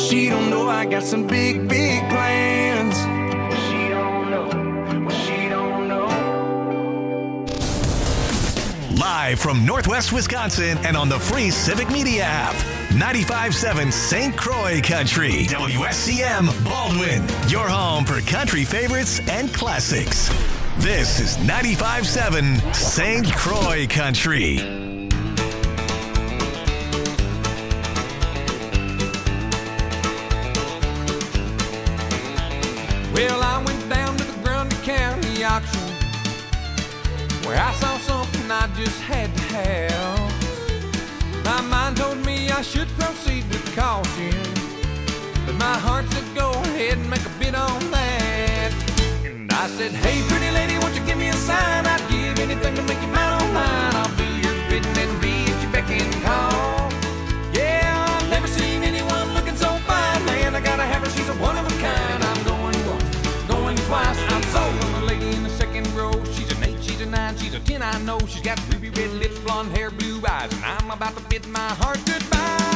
she don't know I got some big, big plans. She don't know what she don't know. Live from Northwest Wisconsin and on the free Civic Media app. 95.7 St. Croix Country. WSCM Baldwin. Your home for country favorites and classics. This is 95.7 St. Croix Country. Well, I went down to the Grundy County auction where I saw something I just had to have. My mind told me I should proceed with caution, but my heart said go ahead and make a bid on that. And I said, hey pretty lady, won't you give me a sign? I'd give anything to make you mine on mine. I'll do your bidding and be at your beck and call. Yeah, I've never seen anyone looking so fine, man. I gotta have her, she's a one of a kind. I'm going once, going twice, I'm sold on the lady in the second row. She's an 8, she's a 9, she's a 10, I know. She's got ruby red lips, blonde hair, blue eyes, and I'm about to bid my heart goodbye.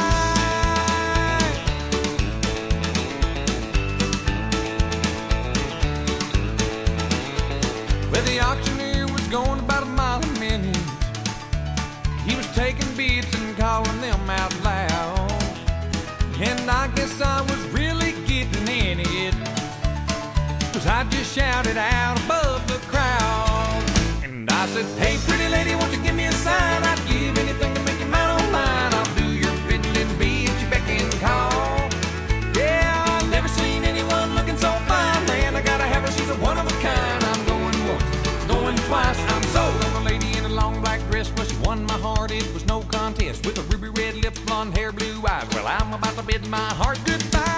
Well, the auctioneer was going about a mile a minute. He was taking bids and calling them out loud, and I guess I was really getting in it, 'cause I just shouted out above the crowd. And I said, hey pretty lady, won't you give me a sign? I'd give anything to make you mine on mine. I'll do your bidding and be at your beck and call. Yeah, I've never seen anyone looking so fine, man. I gotta have her, she's a one of a kind. I'm going once, going twice, I'm sold on the lady in a long black dress. Well, she won my heart, it was no contest, with a ruby red lips, blonde hair, blue eyes. Well, I'm about to bid my heart goodbye.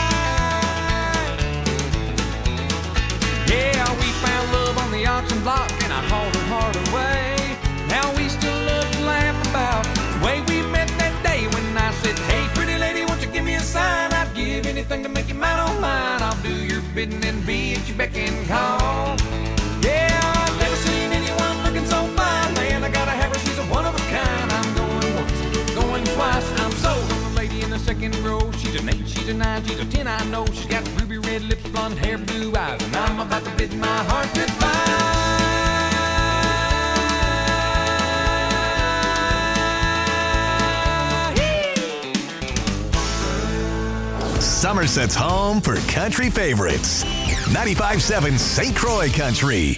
Yeah, we found love on the auction block, and I hauled her heart away. Now we still love to laugh about the way we met that day when I said, hey pretty lady, won't you give me a sign? I'd give anything to make you mine on mine. I'll do your bidding and be at your beck and call. Yeah, I've never seen anyone looking so fine, man. I gotta have her, she's a one of a kind. I'm going once, going twice, I'm sold on the lady in the second row. She's an 8, she's a 9, she's a 10, I know. She's got ruby red lips, blonde hair, blue eyes, and I'm about to bid my heart goodbye. Somerset's home for country favorites. 95.7 St. Croix Country.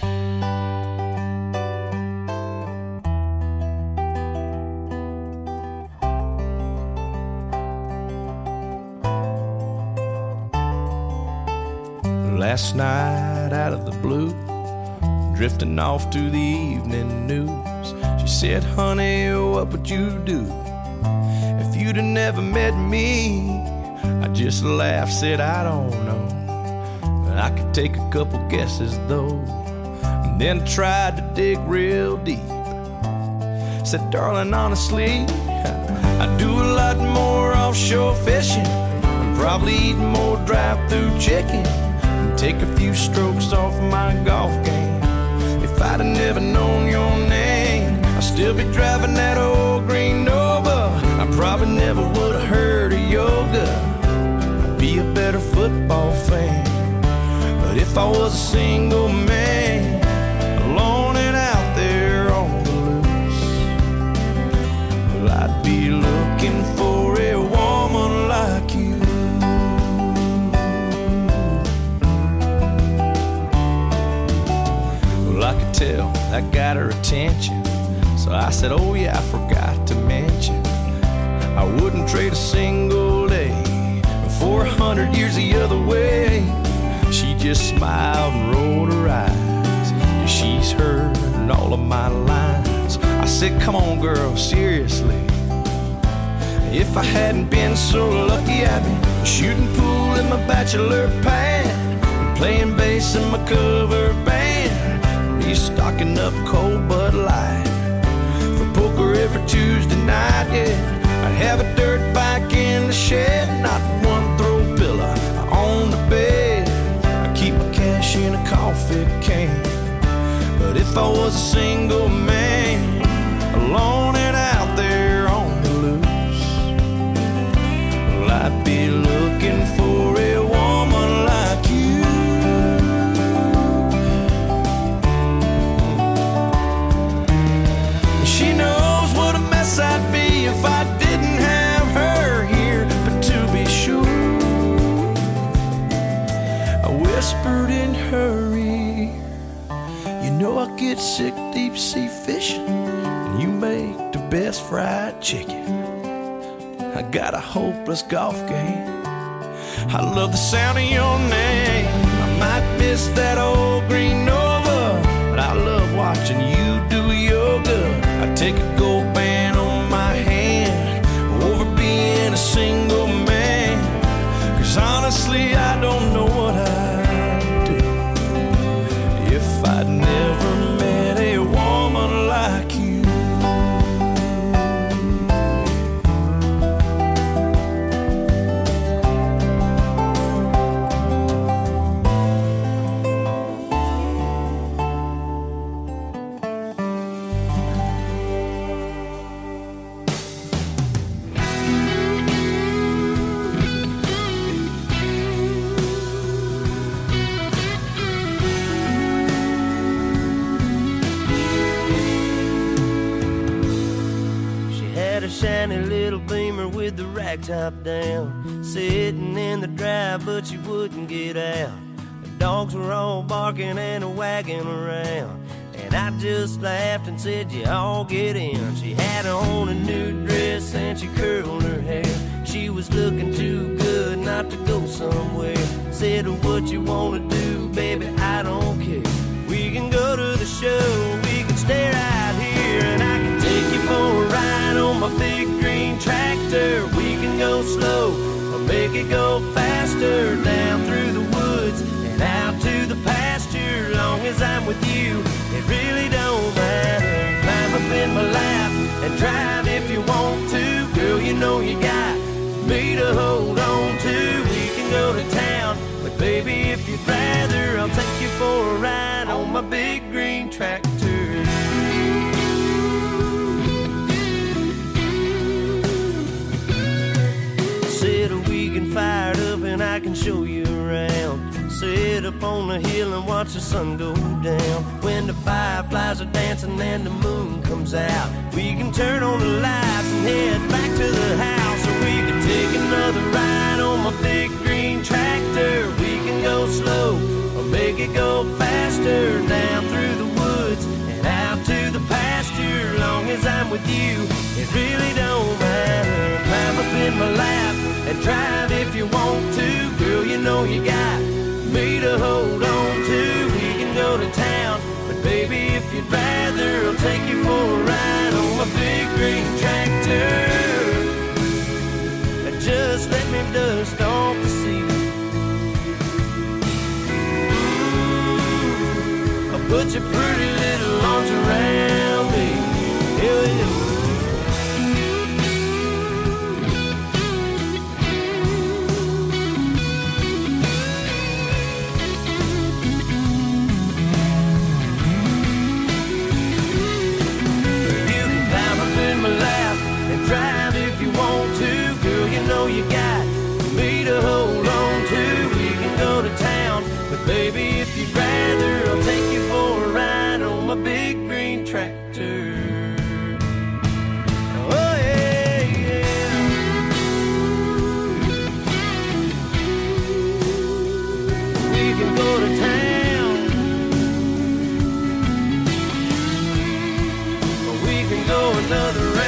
Last night out of the blue, drifting off to the evening news, she said, honey, what would you do if you'd have never met me? I just laughed, said, I don't know, but I could take a couple guesses though. And then tried to dig real deep. Said, darling, honestly, I do a lot more offshore fishing, and probably eat more drive-through chicken, and take a few strokes off my golf game. If I'd have never known your name, I'd still be driving that old green Nova. I probably never would have heard of yoga. I'd be a better football fan. But if I was a single man, alone and out there on the loose, well, I'd be looking for a woman like you. Well, I could tell that got her attention, so I said, oh yeah, I forgot to mention, I wouldn't trade a single day for 100 years the other way. She just smiled and rolled her eyes, 'cause she's heard all of my lines. I said, come on girl, seriously, if I hadn't been so lucky, I'd be shooting pool in my bachelor pad, and playing bass in my cover band, be stocking up cold Bud Light for poker every Tuesday night. Yeah, I'd have a dirt bike in the shed, not one throw pillow on the bed. I keep my cash in a coffee can. But if I was a single man, alone and out there on the loose, well, I'd be looking I got a hopeless golf game. I love the sound of your name. I might miss that old green Nova, but I love watching you do yoga. I take a gold band on my hand over being a single man, 'cause honestly I don't know what I'd do if I'd never met a woman like you. Shiny little Beamer with the rack top down, sitting in the drive but she wouldn't get out. The dogs were all barking and wagging around, and I just laughed and said, you all get in. She had on a new dress and she curled her hair. She was looking too good not to go somewhere. Said, what you wanna do, baby, I don't care. We can go to the show, we can stay right here, and I can take you for a ride on my big green tractor. We can go slow or make it go faster, down through the woods and out to the pasture. Long as I'm with you, it really don't matter. Climb up in my lap and drive if you want to. Girl, you know you got me to hold on to. We can go to town, but baby, if you'd rather, I'll take you for a ride on my big green tractor. Fired up and I can show you around. Sit up on the hill and watch the sun go down. When the fireflies are dancing and the moon comes out, we can turn on the lights and head back to the house. Or we can take another ride on my big green tractor. We can go slow or make it go faster, down through the woods and out to the pasture. Long as I'm with you, it really don't matter. Climb up in my lap and drive if you want to. Girl, you know you got me to hold on to. We can go to town, but baby, if you'd rather, I'll take you for a ride on my big green tractor. Just let me dust off the seat. I'll put your pretty little arms around me. Yeah. Drive if you want to. Girl, you know you got me to hold on to. We can go to town, but baby, if you'd rather, I'll take you for a ride on my big green tractor. Oh yeah, yeah. We can go to town, or we can go another round.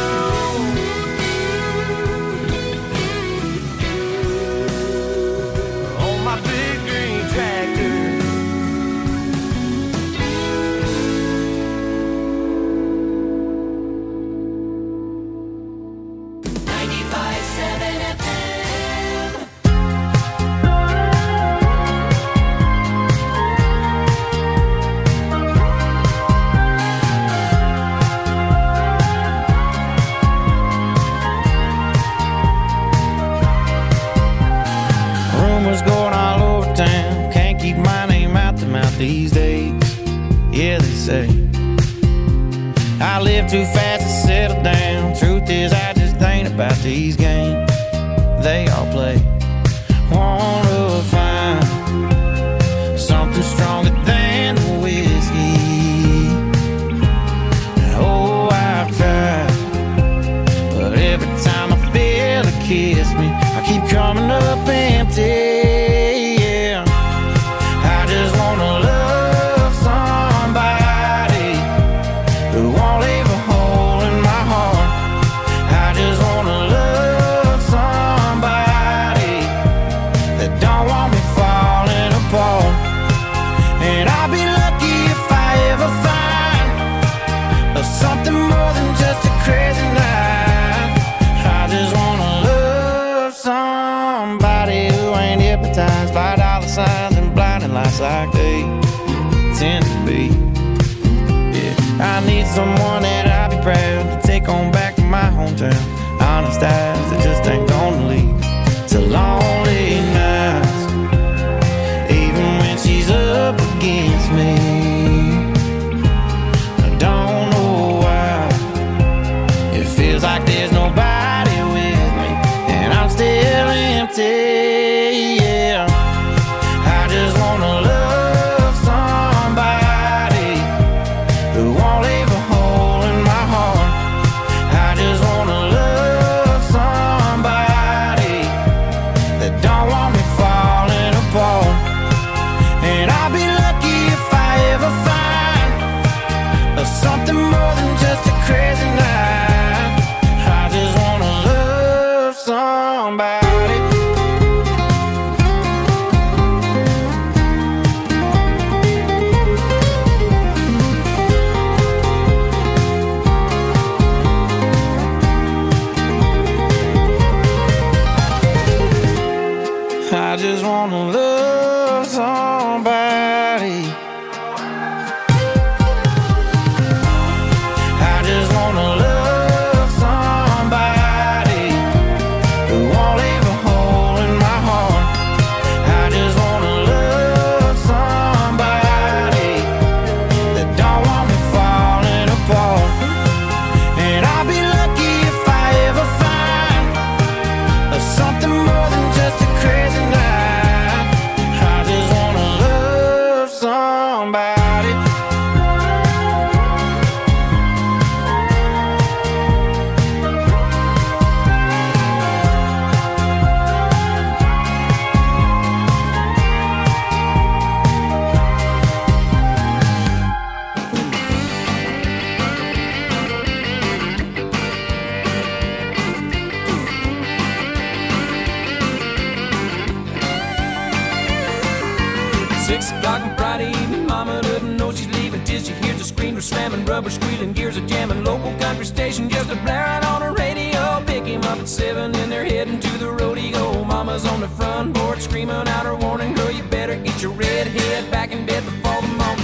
These days, yeah, they say I live too fast to settle down. Truth is, I just ain't about these games they all play. Wanna find something stronger than whiskey. And oh, I've tried, but every time I feel a kiss me, I keep coming up empty. Love hypnotized by dollar signs and blinding lights like they tend to be. Yeah, I need someone that I'll be proud to take on back to my hometown. Honest eyes that just ain't gonna lead to lonely nights, even when she's up against me. I don't know why it feels like there's nobody with me, and I'm still empty. Yeah, I just wanna love somebody who won't leave a hole in my heart. I just wanna love somebody that don't want me falling apart. And I'll be lucky if I ever find something more than just a crazy night. I just wanna love somebody. I just wanna love somebody. I just wanna love somebody who won't leave a hole in my heart. I just wanna love somebody that don't want me falling apart. And I'll be lucky if I ever find something more than just a crazy night. I just wanna love somebody. On Friday evening, mama doesn't know she's leaving till she hears the screamers slamming, rubber squealing, gears are jamming. Local country station just a blaring on the radio. Pick him up at 7 and they're heading to the rodeo. Mama's on the front porch screaming out her warning, girl, you better get your red head back in bed before the morning.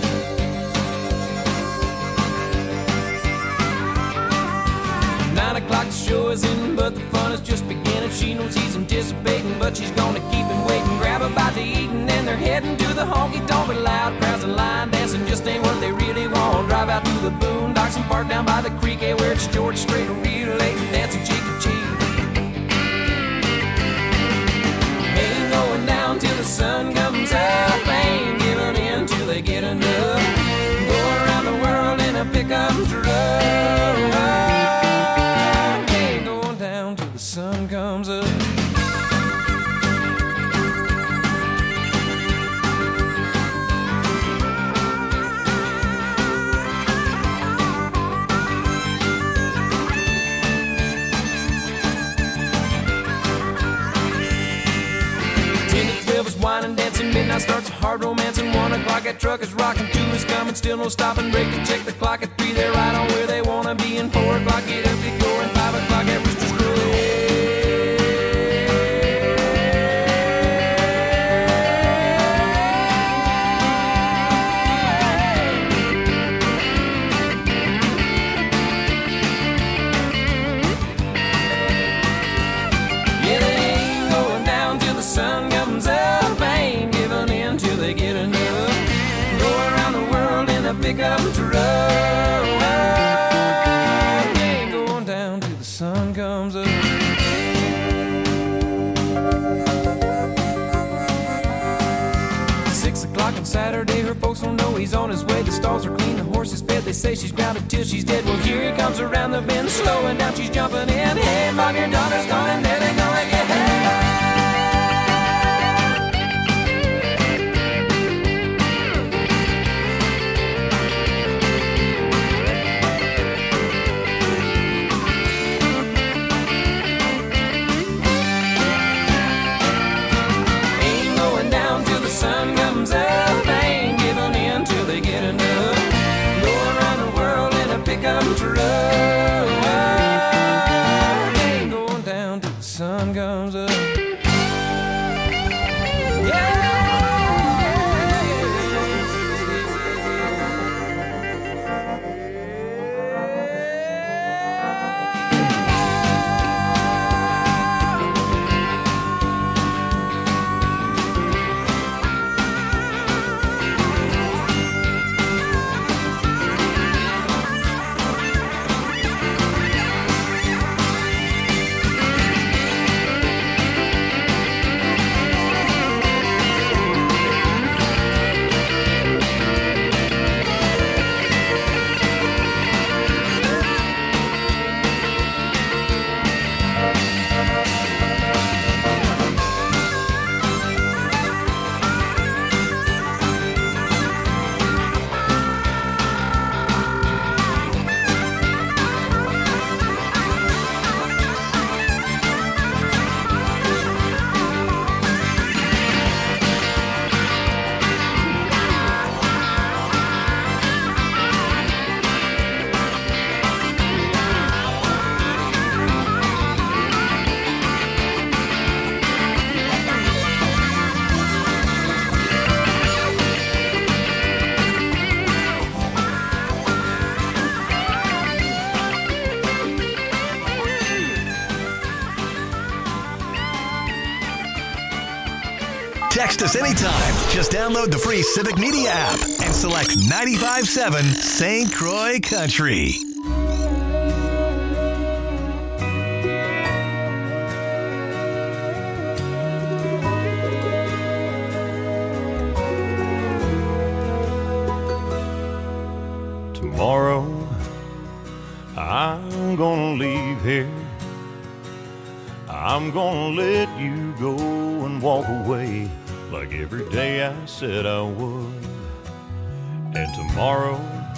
The show is in, but the fun is just beginning. She knows he's anticipating, but she's gonna keep him waiting. Grab a bite to eat and then they're heading to the honky-tonk. But loud crowds and line dancing just ain't what they really want. Drive out to the boondocks and park down by the creek, hey, where it's George Strait, real late and dancing cheek to cheek. Ain't going down till the sun comes up, ain't giving in till they get enough. Go around the world in a pickup truck. Sun comes up. Wine dancing, midnight starts a hard romance, and 1 o'clock that truck is rocking. 2 is coming, still no stopping, break to check the clock. At 3 they're right on where they wanna be, and 4 o'clock get up, get going, 5 o'clock at Rooster's Crow. Yeah, they ain't going down till the sun comes up, ain't giving in till they get enough. Go around the world in a pickup truck. Ain't going down till the sun comes up. On Saturday, her folks don't know he's on his way. The stalls are clean, the horse is fed. They say she's grounded till she's dead. Well, here he comes around the bend, slowing down, she's jumping in. Hey, mom, your daughter's gone, and there they go again. Ain't going down till the sun comes up, ain't giving in till they get enough. Go around the world in a pickup truck. Ain't going down till the sun comes up. Text us anytime. Just download the free Civic Media app and select 95.7 St. Croix Country. Tomorrow, I'm gonna leave here. I'm gonna let you go and walk away like every day I said I would. And tomorrow,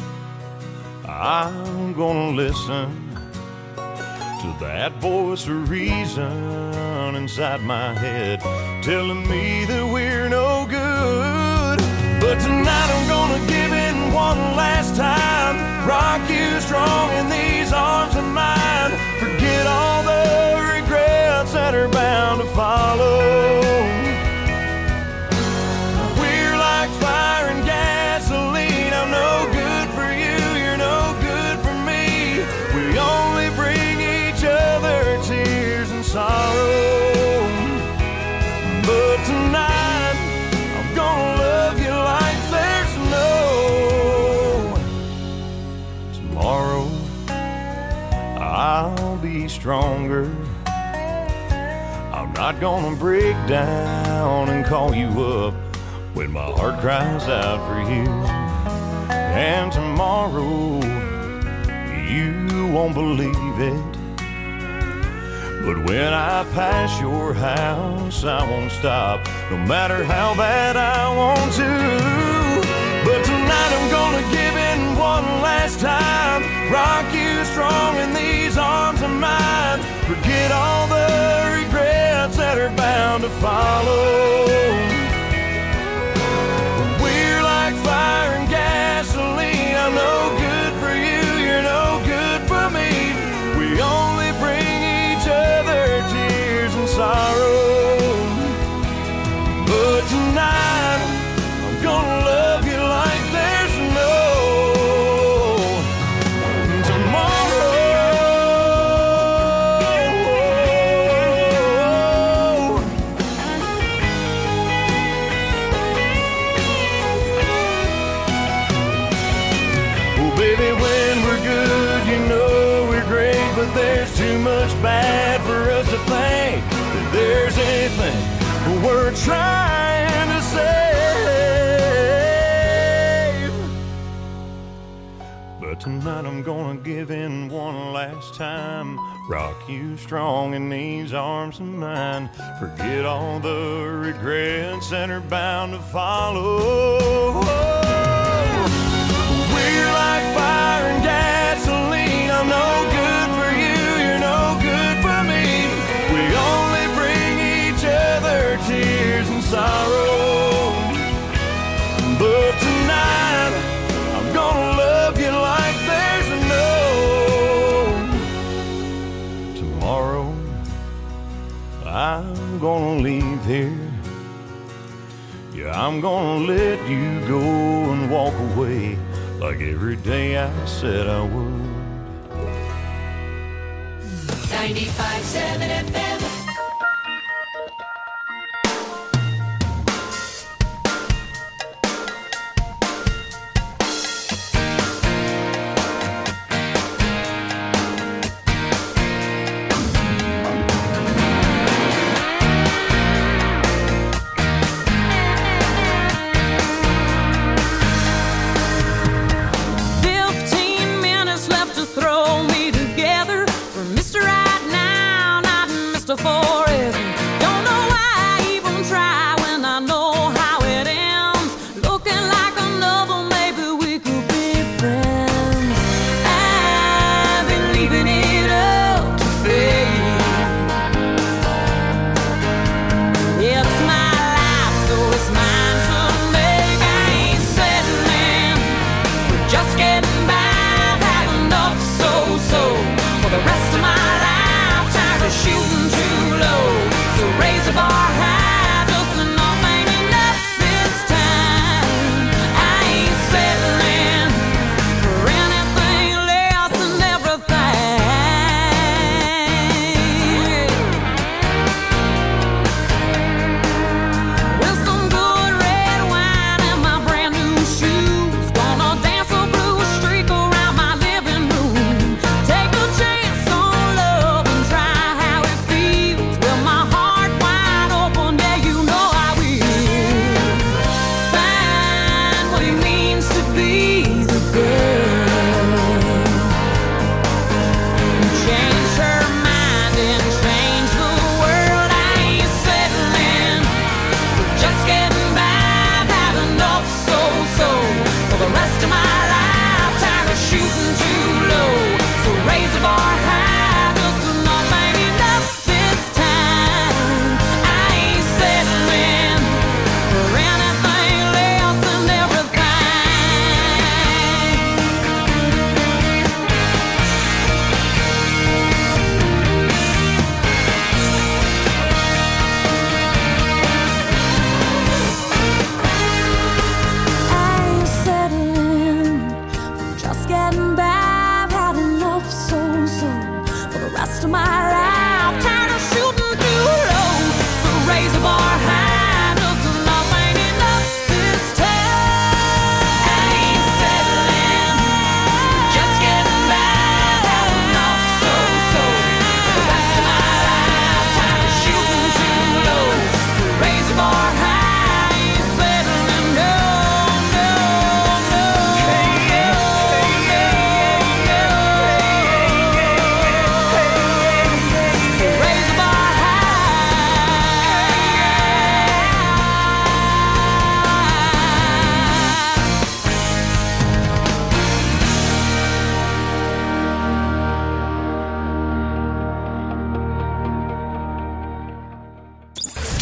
I'm gonna listen to that voice of reason inside my head telling me that we're no good. But tonight I'm gonna give in one last time, rock you strong in these arms of mine. Forget all the regrets that are bound to follow. We're like fire and gasoline. I'm no good for you, you're no good for me. We only bring each other tears and sorrow. But tonight I'm gonna love you like there's no tomorrow. I'll be stronger. I'm not gonna break down and call you up when my heart cries out for you. And tomorrow, you won't believe it, but when I pass your house, I won't stop, no matter how bad I want to. But tonight I'm gonna give in one last time, rock you strong in these arms of mine. Forget all the regrets that are bound to follow. We're like fire and gasoline. I'm no good for you, you're no good for me. We only bring each other tears and sorrow. But tonight I'm gonna love you like there's no tomorrow. Oh baby, when we're good, you know we're great, but there's too much bad for us to think that there's anything we're trying to save. But tonight I'm gonna give in one last time, rock you strong in these arms of mine. Forget all the regrets that are bound to follow. We're like fire and gasoline. I'm no good for you, you're no good for me. We only bring each other tears and sorrow. But tonight I'm gonna love you like there's no tomorrow. I'm gonna leave here. Yeah, I'm gonna let you go and walk away like every day I said I would. 95.7 FM. Forever. Don't know why I even try when I know how it ends. Looking like another, maybe we could be friends. I've been leaving it up to fate. It's my life, so it's mine to make. I ain't settling for just getting by. I've had enough so for the rest of my life. Tired of shooting too low.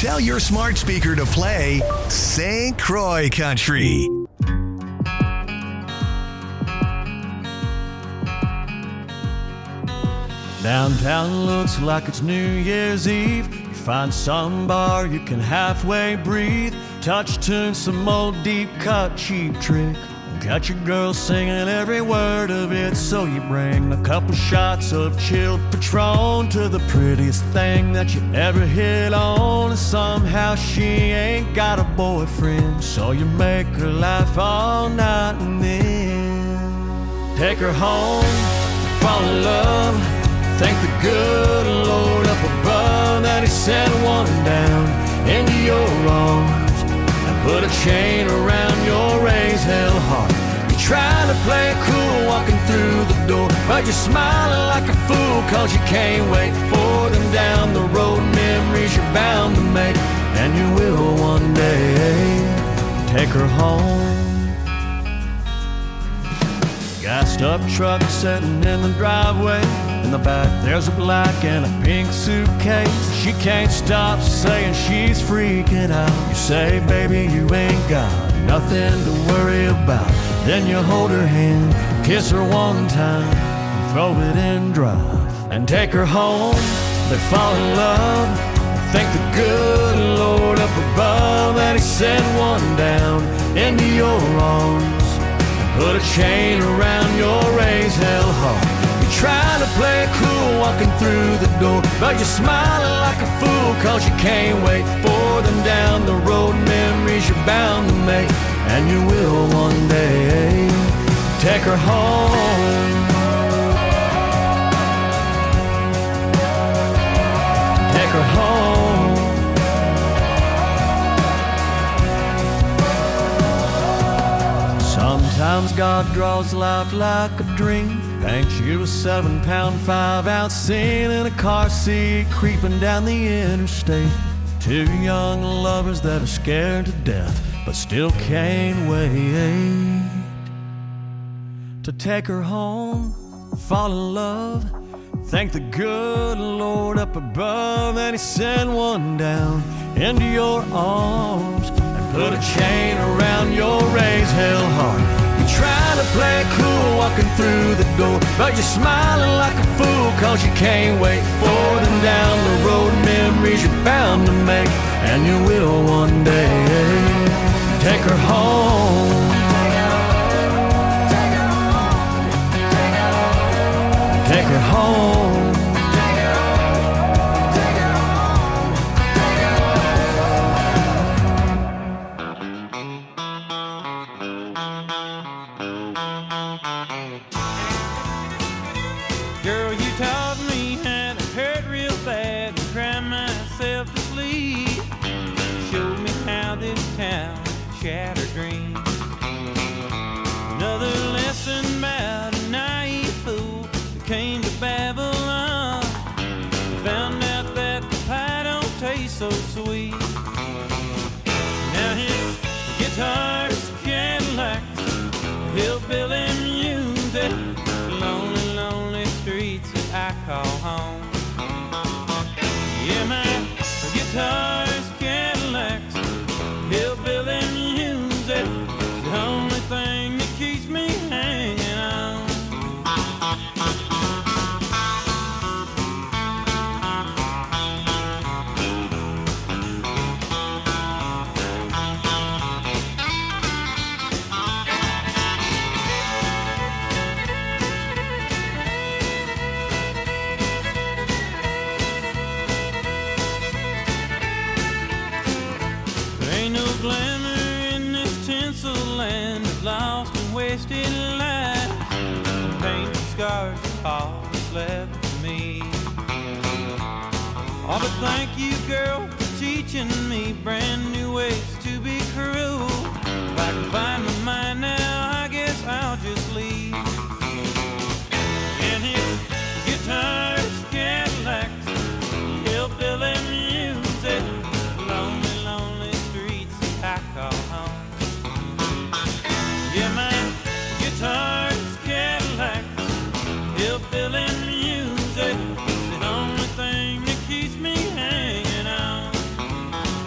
Tell your smart speaker to play St. Croix Country. Downtown looks like it's New Year's Eve. You find some bar you can halfway breathe. Touch tune, some old deep cut cheap trick. Got your girl singing every word of it. So you bring a couple shots of chilled Patron to the prettiest thing that you ever hit on. And somehow she ain't got a boyfriend, so you make her laugh all night and then take her home, fall in love. Thank the good Lord up above that He sent one down into your arms and put a chain around your raised hell heart. You're trying to play it cool walking through the door, but you're smiling like a fool cause you can't wait for them down the road memories you're bound to make. And you will one day take her home. Gassed up truck sitting in the driveway. In the back there's a black and a pink suitcase. She can't stop saying she's freaking out. You say, baby, you ain't got nothing to worry about. Then you hold her hand, kiss her one time, and throw it in drive and take her home. They fall in love. Thank the good Lord up above that He sent one down into your arms. Put a chain around your raised hell heart. You're trying to play it cool walking through the door, but you're smiling like a fool cause you can't wait for them down the road memories you're bound to make. And you will one day take her home. Take her home. Sometimes God draws life like a dream, paints you a 7-pound 5-ounce scene in a car seat creeping down the interstate. Two young lovers that are scared to death but still can't wait to take her home, fall in love. Thank the good Lord up above that He sent one down into your arms and put a chain around your raised hell heart. You try to play it cool walking through the door, but you're smiling like a fool cause you can't wait for them down the road memories you're bound to make. And you will one day take her home. Take her home. Girl, you taught me how to hurt real bad and cry myself to sleep. Showed me how this town shattered dreams. Another lesson about a naive fool that came to Babylon. Found out that the pie don't taste so sweet. Now his guitar's Cadillacs, hillbilly music, lonely, lonely streets that I call home. Yeah, my guitar's Cadillacs, hillbilly music, the only thing that keeps me hanging on. There ain't no glamour in this tinsel land of lost and wasted lives. Paint and scars are all that's left for me. Oh, but thank you, girl, for teaching me brand new ways to be cruel. If I can find my mind now, I guess I'll just leave. And his guitar's Cadillacs, hillbilly music, lonely, lonely streets that I call home. Yeah, my guitar's Cadillacs, hillbilly music, the only thing that keeps me hanging on.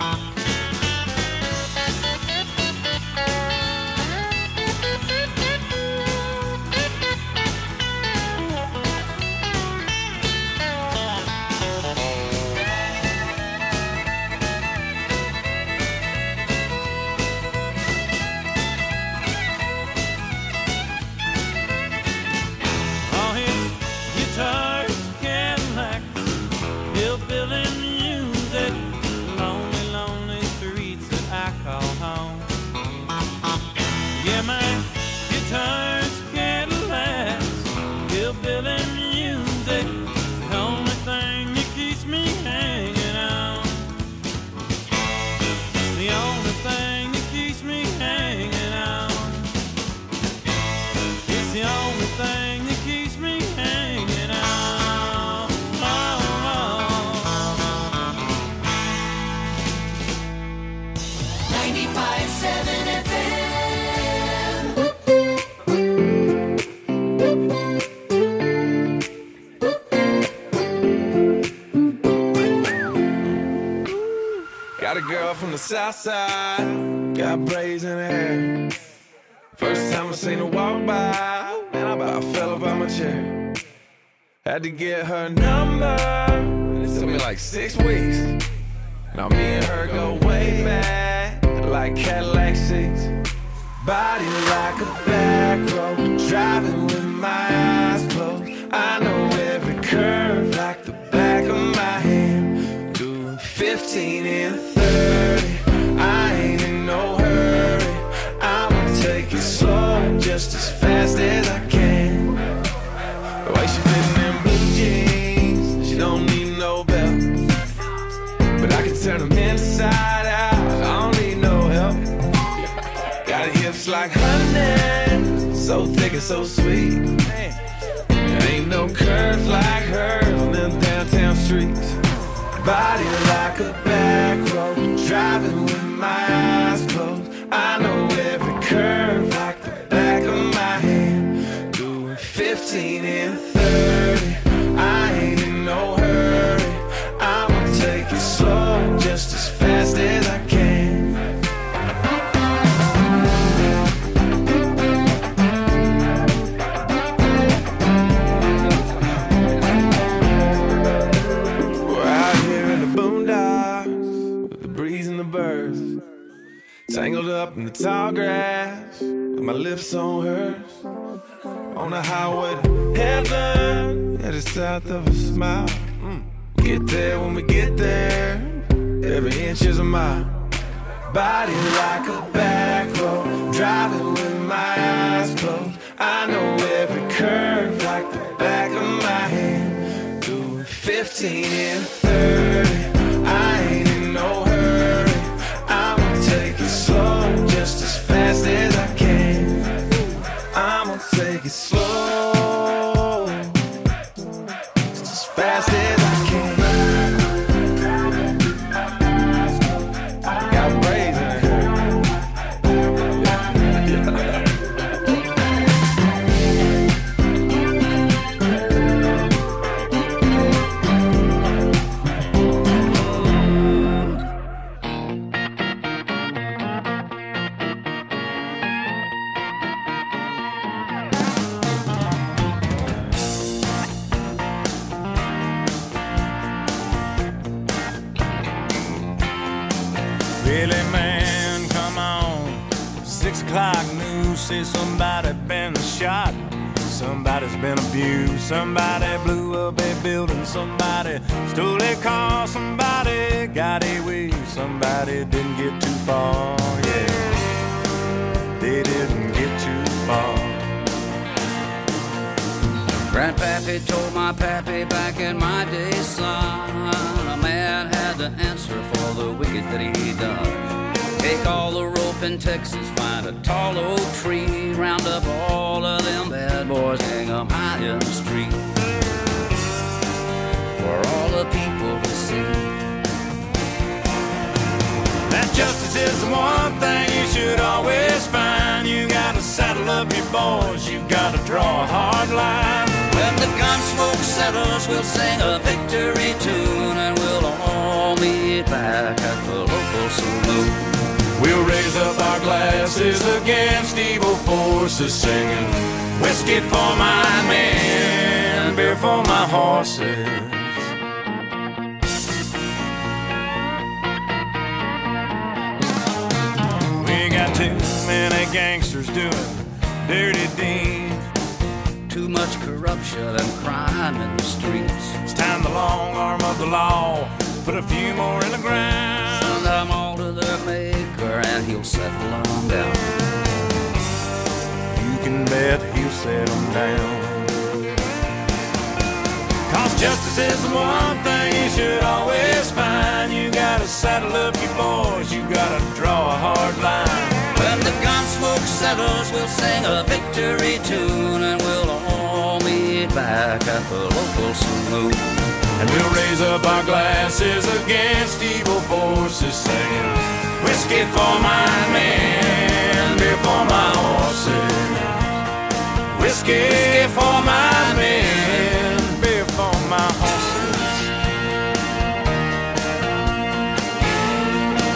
Got a girl from the south side, got braids in her hair. First time I seen her walk by, man, I about fell up out my chair. Had to get her number, it took me like 6 weeks. Now me and her go way back, like Cadillac seats. Body like a back road, driving with my eyes closed. I know every curve like the back of my hand. Doing 15 and 30, I ain't in no hurry. I'ma take it slow, just as fast as I can. The way she fitting in blue jeans, she don't need no belt. But I can turn them inside out, I don't need no help. Got hips like honey, so thick and so sweet. There ain't no curves like hers on them downtown streets. Body like a back road, driving with my eyes closed. I know every curve like the back of my hand. Doing 15 and 30, I ain't in no hurry. I'ma take it slow, just as fast as I can. Tangled up in the tall grass, with my lips on hers. On the highway to heaven, headed south of a smile. Get there when we get there, every inch is a mile. Body like a back road, driving with my eyes closed. I know every curve like the back of my hand. Doing 15 and 30, I ain't in no hurry. I'ma take it slow, just as fast as I can. I'ma take it slow, just as fast as I can. Got braids in her. Really, man, come on. 6 o'clock news says somebody been shot. Somebody's been abused. Somebody blew up a building. Somebody stole a car. Somebody got away. Somebody didn't get too far. Yeah, they didn't get too far. Grandpappy told my pappy back in my day, son, a man had to answer for the wicked that he done. Take all the rope in Texas, find a tall oak tree, round up all of them bad boys, hang them high in the street for all the people to see. That justice is the one thing you should always find. You gotta saddle up your boys, you gotta draw a hard line. When the gun smoke settles, we'll sing a victory tune, and we'll all meet back at the local saloon. We'll raise up our glasses against evil forces, singing whiskey for my men, beer for my horses. We got too many gangsters doing dirty deeds. Too much corruption and crime in the streets. It's time the long arm of the law put a few more in the ground. Send them all to their maker and he'll settle them down. You can bet he'll set them down. Cause justice is the one thing you should always find. You gotta saddle up your boys, you gotta draw a hard line. When the gun smoke settles, we'll sing a victory tune, and we'll all meet back at the local saloon. And we'll raise up our glasses against evil forces, singing whiskey for my men, beer for my horses. Whiskey for my men, beer for my horses.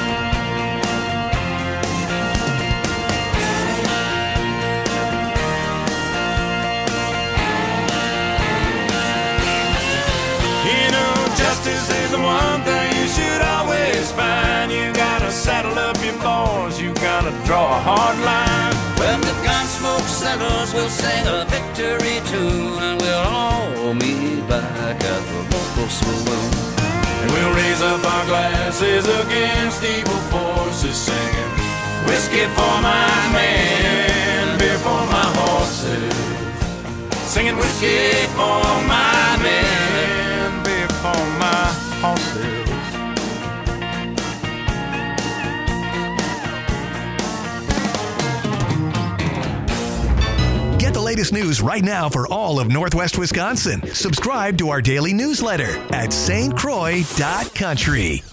swoon. And we'll raise up our glasses against evil forces, singing whiskey for my men, beer for my horses. Singing whiskey for my men, beer for my horses. Get the latest news right now for all of Northwest Wisconsin. Subscribe to our daily newsletter at stcroix.country.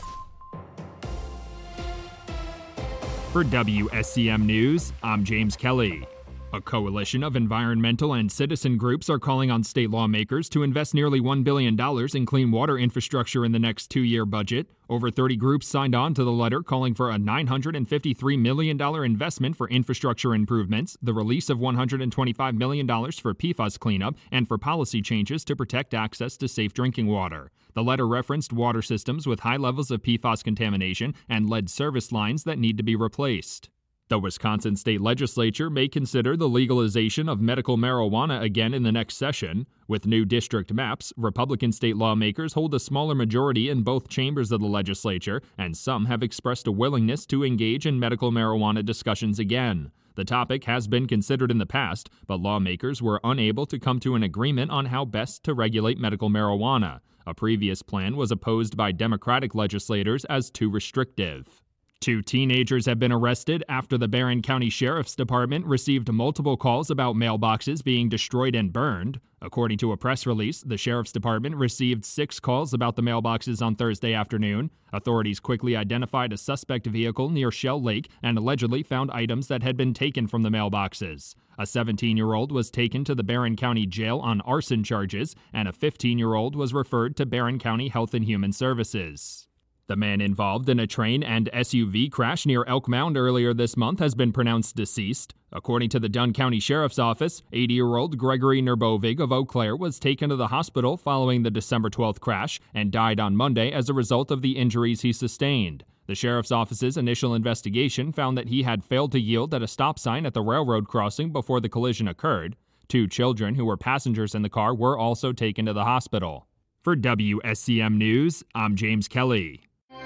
For WSCM News, I'm James Kelly. A coalition of environmental and citizen groups are calling on state lawmakers to invest nearly $1 billion in clean water infrastructure in the next two-year budget. Over 30 groups signed on to the letter calling for a $953 million investment for infrastructure improvements, the release of $125 million for PFAS cleanup, and for policy changes to protect access to safe drinking water. The letter referenced water systems with high levels of PFAS contamination and lead service lines that need to be replaced. The Wisconsin State Legislature may consider the legalization of medical marijuana again in the next session. With new district maps, Republican state lawmakers hold a smaller majority in both chambers of the legislature, and some have expressed a willingness to engage in medical marijuana discussions again. The topic has been considered in the past, but lawmakers were unable to come to an agreement on how best to regulate medical marijuana. A previous plan was opposed by Democratic legislators as too restrictive. 2 teenagers have been arrested after the Barron County Sheriff's Department received multiple calls about mailboxes being destroyed and burned. According to a press release, the Sheriff's Department received 6 calls about the mailboxes on Thursday afternoon. Authorities quickly identified a suspect vehicle near Shell Lake and allegedly found items that had been taken from the mailboxes. A 17-year-old was taken to the Barron County Jail on arson charges, and a 15-year-old was referred to Barron County Health and Human Services. The man involved in a train and SUV crash near Elk Mound earlier this month has been pronounced deceased. According to the Dunn County Sheriff's Office, 80-year-old Gregory Nerbovig of Eau Claire was taken to the hospital following the December 12th crash and died on Monday as a result of the injuries he sustained. The Sheriff's Office's initial investigation found that he had failed to yield at a stop sign at the railroad crossing before the collision occurred. 2 children who were passengers in the car were also taken to the hospital. For WSCM News, I'm James Kelly.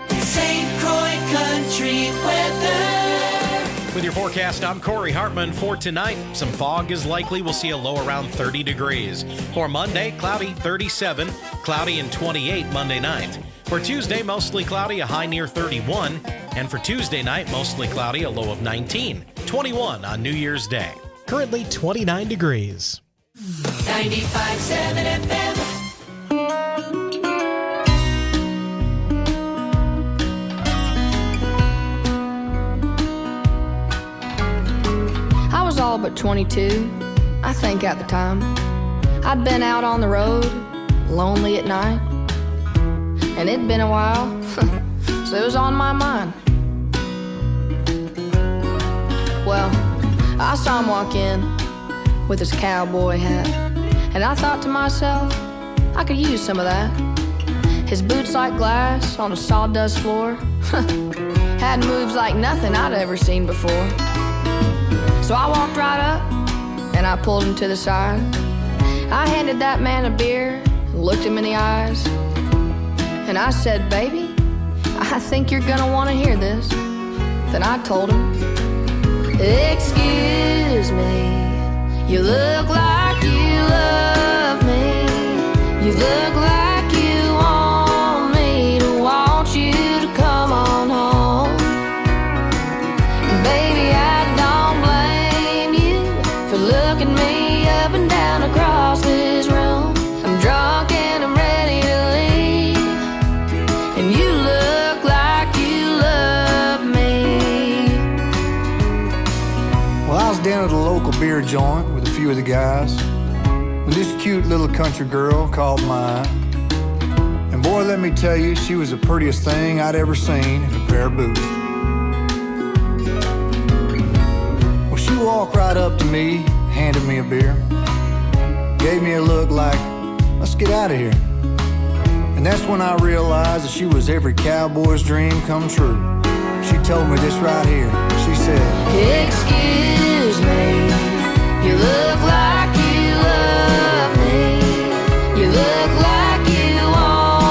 St. Croix Country weather. With your forecast, I'm Corey Hartman. For tonight, some fog is likely. We'll see a low around 30 degrees. For Monday, cloudy, 37. Cloudy and 28 Monday night. For Tuesday, mostly cloudy, a high near 31. And for Tuesday night, mostly cloudy, a low of 19. 21 on New Year's Day. Currently 29 degrees. 95.7 FM. I was all but 22, I think at the time. I'd been out on the road, lonely at night. And it'd been a while, so it was on my mind. Well, I saw him walk in with his cowboy hat, and I thought to myself, I could use some of that. His boots like glass on a sawdust floor had moves like nothing I'd ever seen before. So I walked right up and I pulled him to the side. I handed that man a beer and looked him in the eyes, and I said, baby, I think you're gonna want to hear this. Then I told him, excuse me, you look like you love me. You look like you want me to want you to come on home. Baby, I don't blame you for looking me up and down across this room. I'm drunk and I'm ready to leave, and you look like you love me. Well, I was down at the local beer joint with a few of the guys when this cute little country girl caught my eye. And boy, let me tell you, she was the prettiest thing I'd ever seen in a pair of boots. Well, she walked right up to me, handed me a beer, gave me a look like, let's get out of here. And that's when I realized that she was every cowboy's dream come true. She told me this right here. She said, excuse me, you look like you love me. You look like you want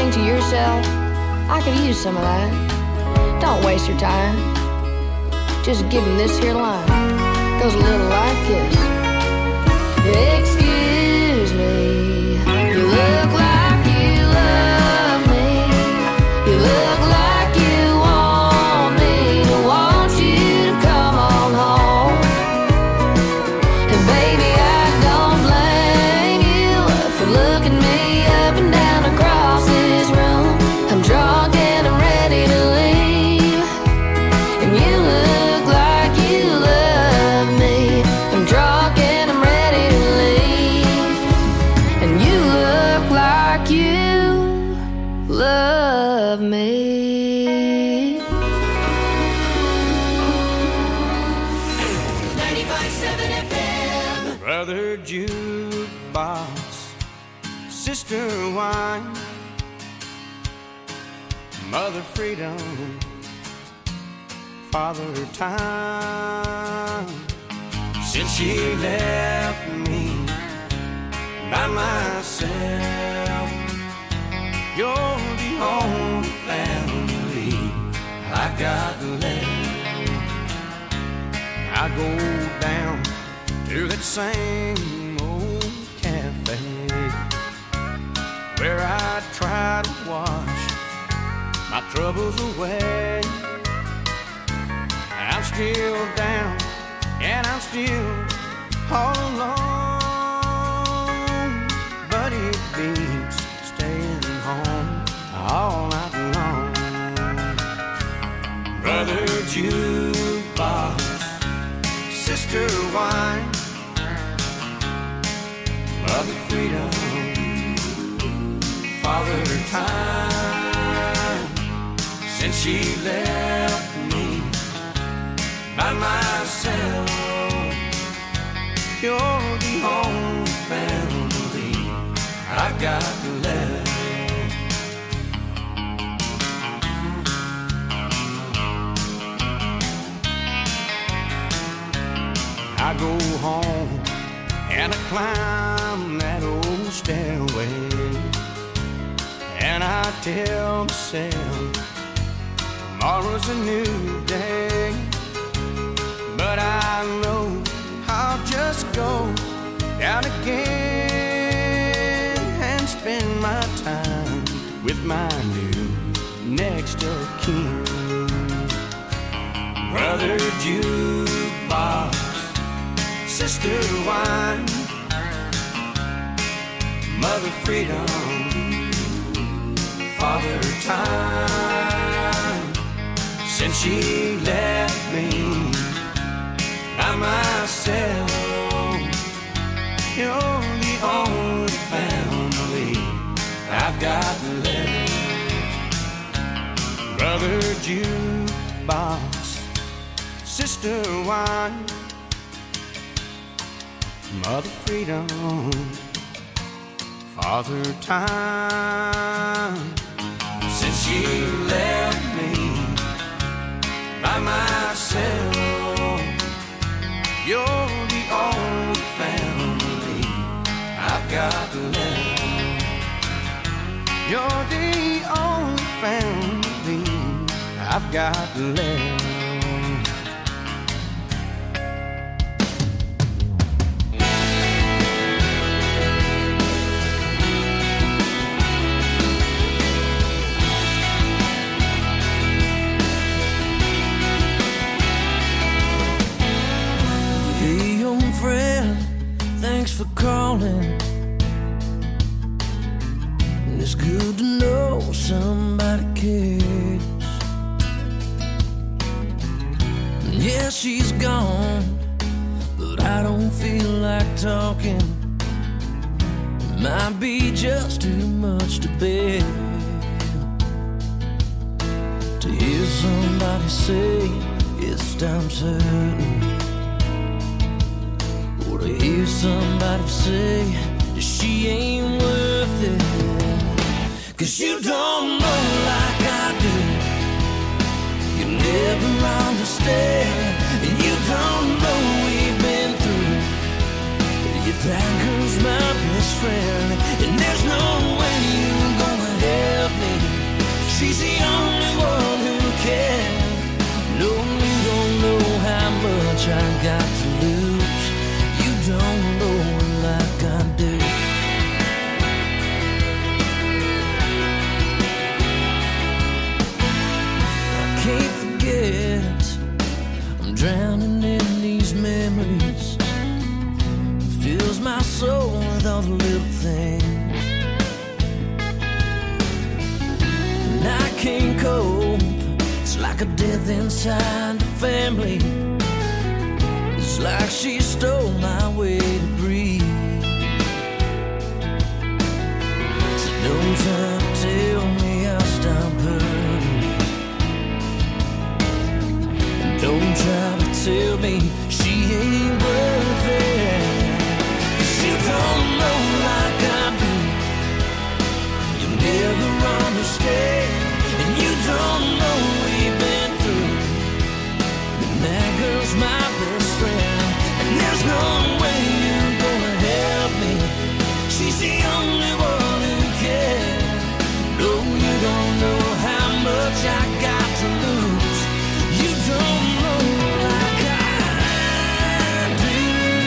think to yourself, I could use some of that, don't waste your time. Just give him this here line. Goes a little like this. Excuse me, you look like you love me. You look like you want me to want you to come on home. And baby, I don't blame you for looking me up and down across this room. I'm drunk and I'm ready to leave, and you look like you love me. I'm drunk and I'm ready to leave, and you look like you love me. Brother jukebox, sister wine, mother freedom, father time. Since she left me by myself, you're the only family I got left. I go down to that same old cafe where I try to wash my troubles away. I'm still down and I'm still all alone, but it beats staying home all night long. Brother jukebox, sister wine, mother freedom, father time. Since she left me by myself, you're the only family I've got left. I go home and I climb that old stairway, and I tell myself tomorrow's a new day. But I know I'll just go down again and spend my time with my new next of kin. Brother jukebox, sister wine, mother freedom, father time. Since she left me by myself, you're the only family I've got left. Brother jukebox, sister wine, mother freedom, father time. Since she left me by myself, you're the only family I've got left. You're the only family I've got left. Thanks for calling. It's good to know somebody cares. Yeah, she's gone, but I don't feel like talking. It might be just too much to bear to hear somebody say it's time certain. To hear somebody say that she ain't worth it. 'Cause you don't know like I do. You never understand, and you don't know we've been through. That girl's my best friend, and there's no way you're gonna help me I got to lose. You don't know it like I do. I can't forget, I'm drowning in these memories. It fills my soul with all the little things. And I can't cope, it's like a death inside the family. It's like she stole my way to breathe. So don't try to tell me I'll stop hurting. And don't try to tell me she ain't worth it. 'Cause you don't know like I do. You never understand. And you don't know we've been through. And that girl's my best friend. And there's no way you're gonna help me. She's the only one who cares. No, you don't know how much I got to lose. You don't know like I do.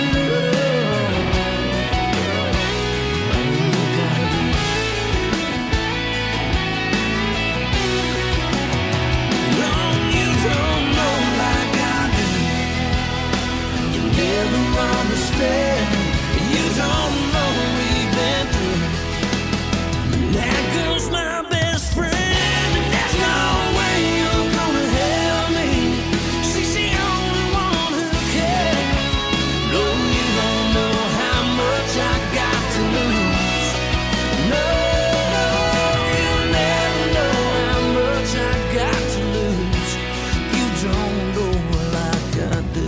Never understand. You don't know what we've been through. That girl's my best friend, and there's no way you're gonna help me. She's the only one who cares. No, you don't know how much I got to lose. No, you never know how much I got to lose. You don't know like I do.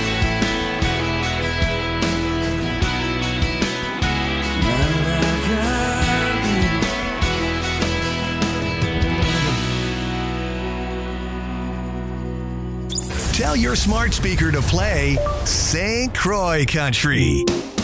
Tell your smart speaker to play St. Croix Country.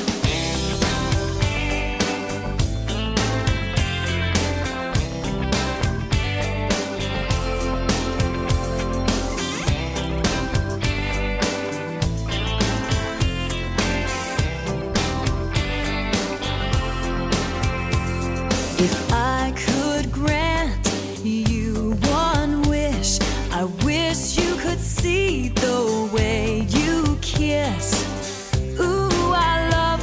If I could grant you one wish, I wish you could see the way you kiss. Ooh, I love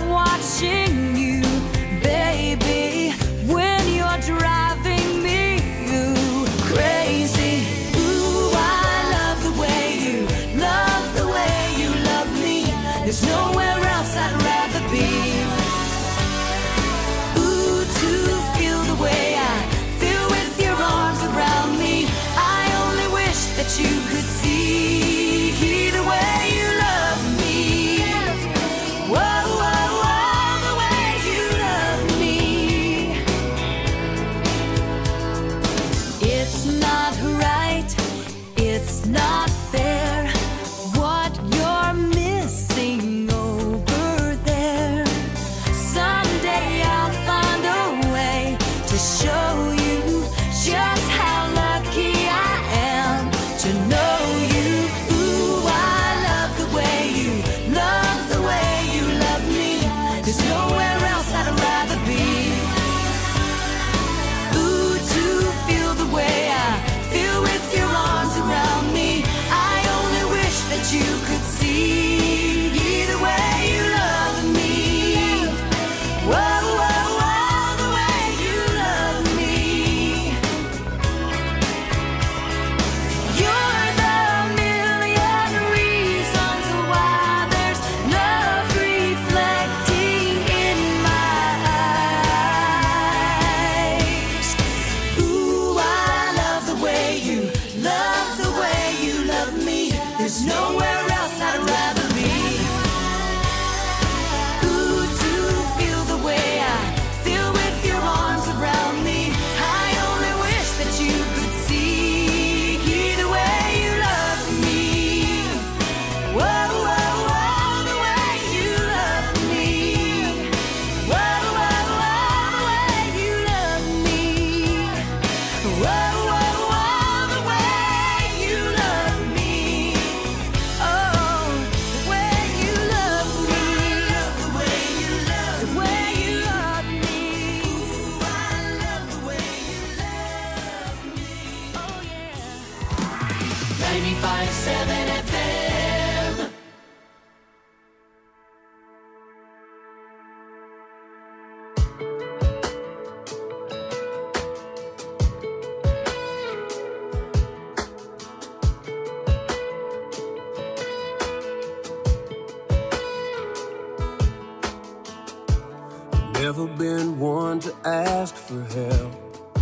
Never been one to ask for help.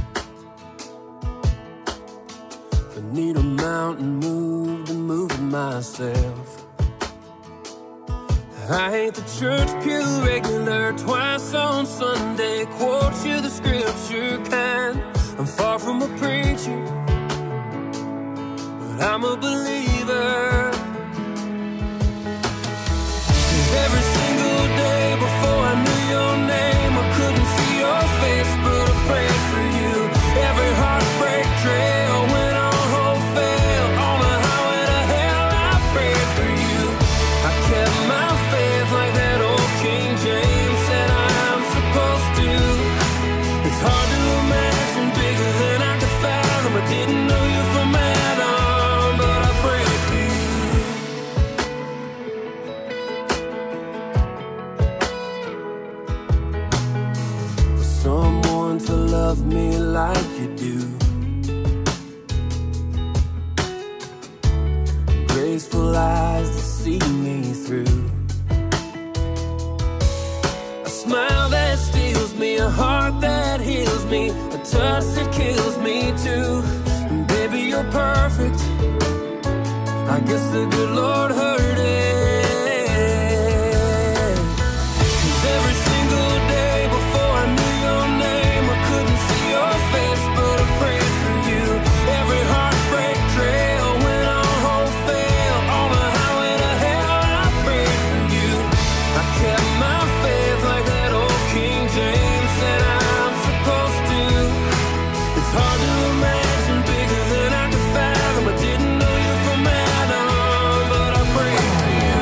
If I need a mountain moved, I'm moving myself. I ain't the church pew regular, twice on Sunday, quote you the scripture kind. I'm far from a preacher, but I'm a believer. 'Cause every single day before I knew your name, I couldn't see your face, but I prayed for you. Every heartbreak trail went on hope fail. On the highway to hell, I prayed for you. I kept my faith like that old King James said I'm supposed to. It's hard to imagine bigger than I could fathom. I didn't know you from Adam, but I prayed for you. For someone to love me like you do, graceful eyes to see me through, a smile that steals me, a heart that heals me, a touch that kills me too. And baby, you're perfect. I guess the good Lord heard it. 'Cause every single day before I knew your name, I couldn't see your face, but I prayed for you. Every heartbreak trail went on hope fail. On the highway to hell, I prayed for you. I kept my faith like that old King James said I'm supposed to. It's hard to imagine bigger than I could fathom. I didn't know you from Adam, but I prayed for you.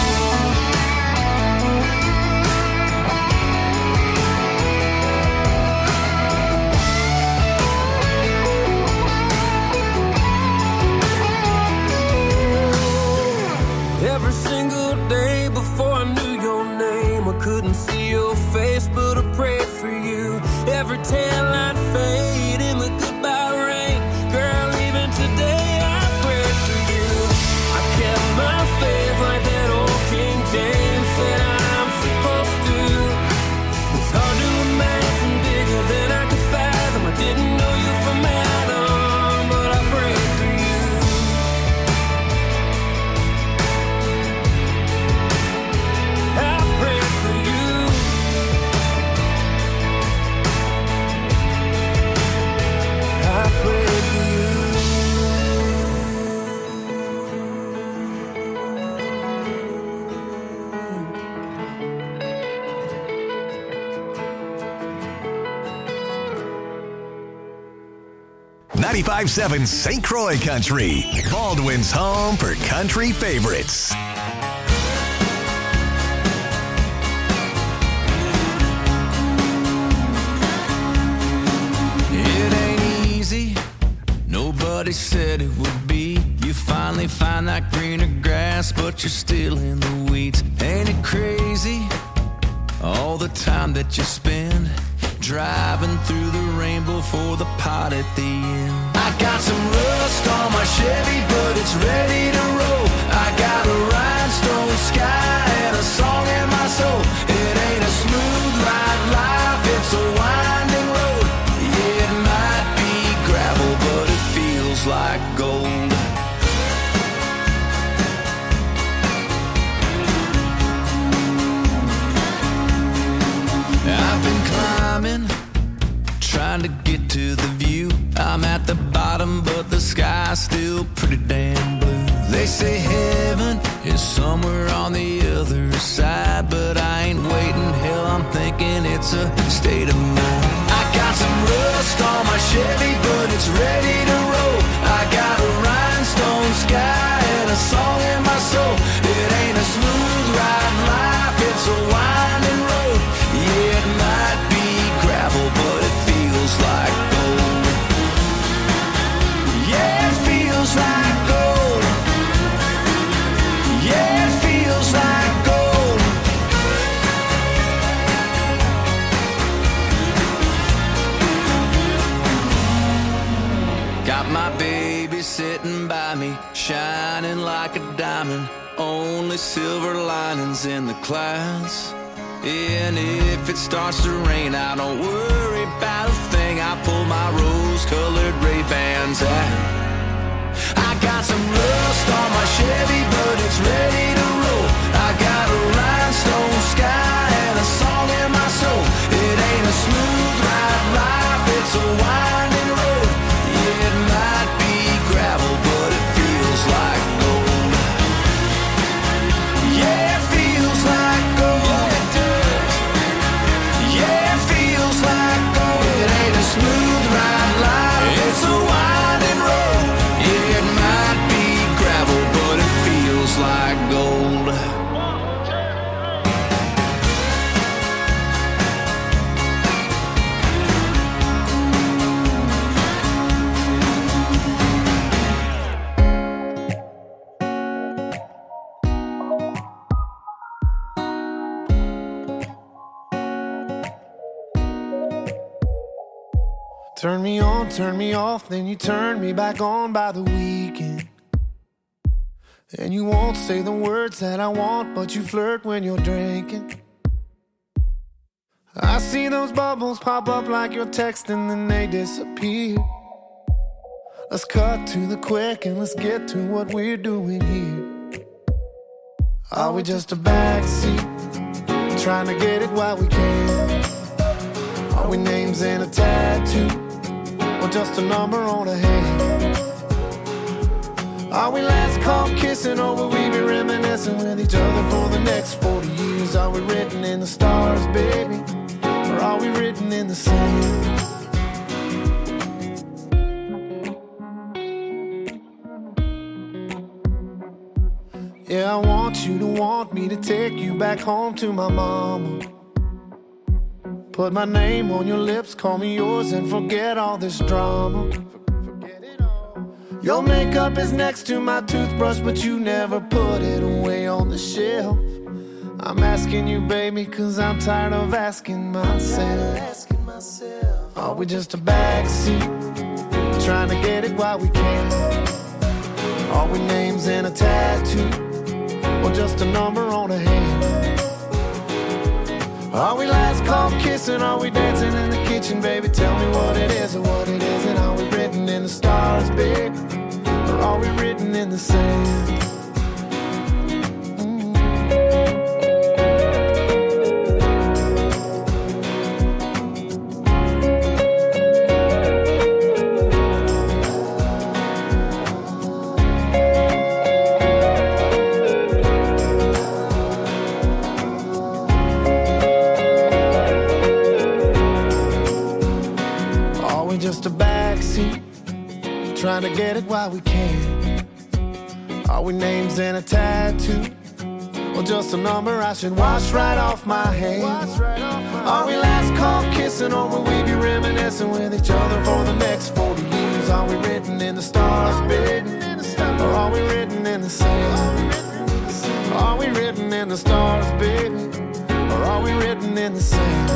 Every single day before I knew your name, I couldn't see your face, but I prayed for you. Every tail I'd fade in the goodbye rain. Girl, even today I prayed for you. I kept my faith like that old King James said I'm supposed to. It's hard to imagine bigger than I could fathom. I didn't know you from Adam, but I prayed for you. I prayed for you. I prayed for you. 95.7 St. Croix Country, Baldwin's home for country favorites. It ain't easy, nobody said it would be. You finally find that greener grass, but you're still in the weeds. Ain't it crazy, all the time that you spend driving through the rainbow for the pot at the end? I got some rust on my Chevy, but it's ready to roll. I got a rhinestone sky and a song in my soul. It ain't a smooth ride life, it's a winding road. Yeah, it might be gravel, but it feels like gold. I've been climbing, trying to get to the view. I'm at the bottom, but the sky's still pretty damn blue. They say heaven is somewhere on the other side, but I ain't waiting. Hell, I'm thinking it's a state of mind. I got some rust on my Chevy, but it's ready to roll. I got a rhinestone sky and a song in my soul. It ain't a smooth ride life, it's a winding road. Yeah, it might be gravel, but it feels like gold. Yeah, it feels like gold. Yeah, it feels like gold. Got my baby sitting by me, shining like a diamond. Only silver linings in the clouds. And if it starts to rain, I don't worry about a thing. I pull my rose-colored Ray-Bans out. I got some rust on my Chevy, but it's ready to roll. I got a rhinestone sky and a song in my soul. It ain't a smooth ride life, it's a winding road. Yeah, it might be gravel, but it feels like gold. Yeah, it feels like gold. It does. Yeah, it feels like gold. It ain't a smooth ride life, it's a winding road. Yeah, it might be gravel, but it feels like gold. Turn me on, turn me off, then you turn me back on by the weekend. And you won't say the words that I want, but you flirt when you're drinking. I see those bubbles pop up like you're texting, then they disappear. Let's cut to the quick and let's get to what we're doing here. Are we just a backseat, trying to get it while we can? Are we names and a tattoo, or just a number on a hand? Are we last call kissing, or will we be reminiscing with each other for the next 40 years? Are we written in the stars, baby, or are we written in the sand? Yeah, I want you to want me to take you back home to my mama. Put my name on your lips, call me yours, and forget all this drama. Your makeup is next to my toothbrush, but you never put it away on the shelf. I'm asking you, baby, cause I'm tired of asking myself. Are we just a backseat, trying to get it while we can? Are we names and a tattoo, or just a number on a hand? Are we last call kissing? Are we dancing in the kitchen, baby? Tell me what it is or what it isn't. Are we written in the stars, baby, or are we written in the sand? Just a backseat, trying to get it while we can. Are we names and a tattoo, or just a number I should wash right off my hands? Are we last call kissing, or will we be reminiscing with each other for the next 40 years? Are we written in the stars, baby, or are we written in the sand? Are we written in the stars, baby, or are we written in the sand?